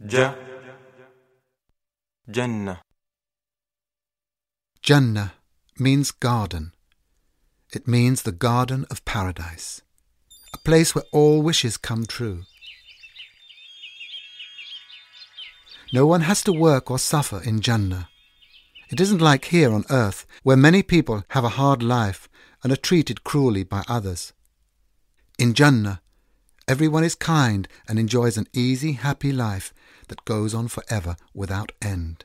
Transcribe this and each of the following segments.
ج جنة. Jannah means garden. It means the garden of paradise, a place where all wishes come true. No one has to work or suffer in Jannah. It isn't like here on earth, where many people have a hard life and are treated cruelly by others. In Jannah, everyone is kind and enjoys an easy, happy life that goes on forever without end.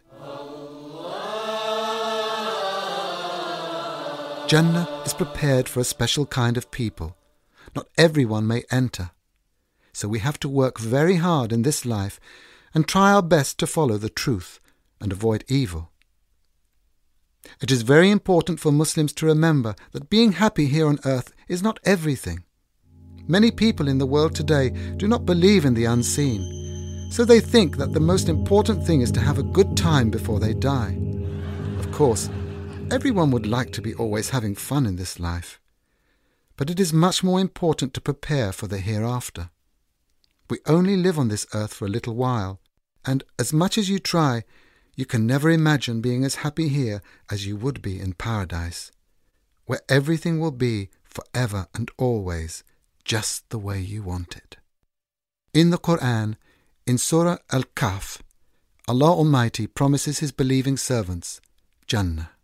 Jannah is prepared for a special kind of people. Not everyone may enter. So we have to work very hard in this life and try our best to follow the truth and avoid evil. It is very important for Muslims to remember that being happy here on earth is not everything. Many people in the world today do not believe in the unseen, so they think that the most important thing is to have a good time before they die. Of course, everyone would like to be always having fun in this life, but it is much more important to prepare for the hereafter. We only live on this earth for a little while, and as much as you try, you can never imagine being as happy here as you would be in paradise, where everything will be forever and always just the way you want it. In the Quran, in Surah Al-Kahf, Allah Almighty promises His believing servants Jannah.